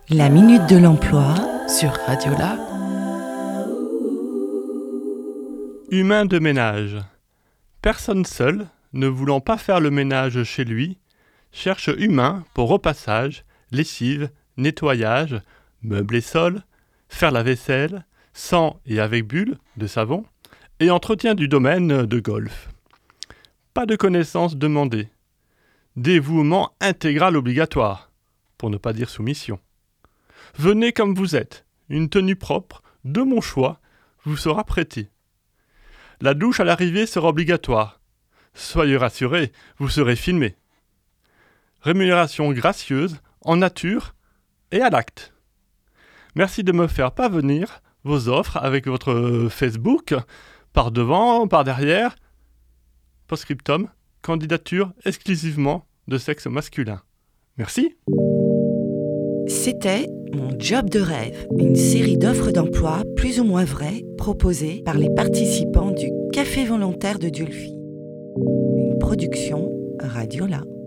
La minute de l'emploi sur Radiola. Humain de ménage. Personne seul, ne voulant pas faire le ménage chez lui, cherche humain pour repassage, lessive, nettoyage, meubler sol, faire la vaisselle, sans et avec bulle de savon, et entretien du domaine de golf. Pas de connaissances demandées. Dévouement intégral obligatoire, pour ne pas dire soumission. Venez comme vous êtes, une tenue propre, de mon choix, vous sera prêtée. La douche à l'arrivée sera obligatoire. Soyez rassurés, vous serez filmés. Rémunération gracieuse, en nature et à l'acte. Merci de me faire parvenir vos offres avec votre Facebook, par devant, par derrière. Post-scriptum, candidature exclusivement de sexe masculin. Merci. C'était Mon job de rêve, une série d'offres d'emploi plus ou moins vraies proposées par les participants du Café volontaire de Dulphy. Une production Radiola.